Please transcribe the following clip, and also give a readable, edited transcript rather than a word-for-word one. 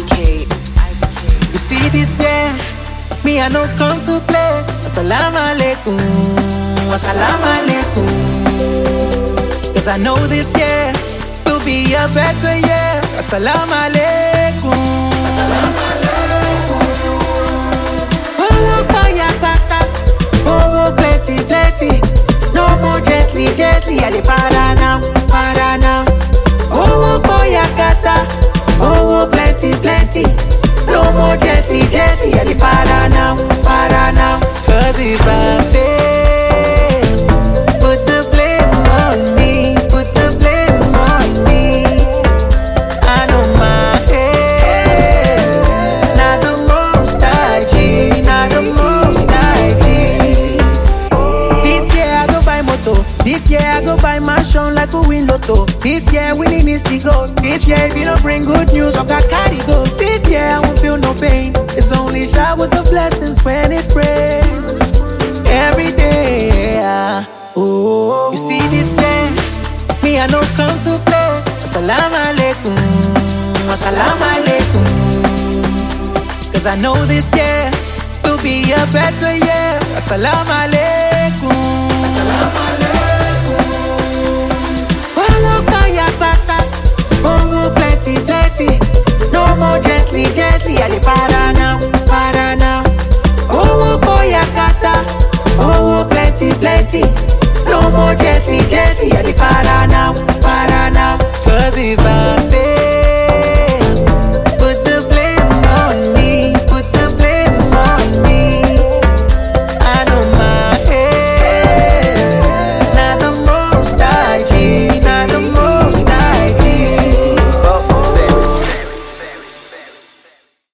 You see this year, me I no come to play. Assalamu alaikum, assalamu alaikum. Cause I know this year will be a better year. Assalamu alaikum, assalamu alaikum. Oh, fire, kaka. Oh, plenty, plenty. No more gently, gently. I dey para now, para now. Oh, boy, kata. Oh, plenty, plenty. No more gently, gently. I dey para now, para now. Cause if I fail, put the blame on me, put the blame on me. I know my head, not the most IG, not the most IG. This year I go buy moto, this year I go buy mansion like a win lotto. This year winning is the goal. This year if you don't bring good news, I got carry go. This year I won't feel no pain. It's only showers of blessings when it rains every day. Oh, you see this year, me I no come to play. Assalamu alaikum, assalamu alaikum. Cause I know this year will be a better year. Assalamu alaikum, assalamu alaikum. Oh, kaya kaka. Oh, plenty, plenty. No more gently, gently. I dey para now, para now. Oh, boy, kata. Oh, plenty, plenty. No more gently, gently. I dey para now, para now. Cause if I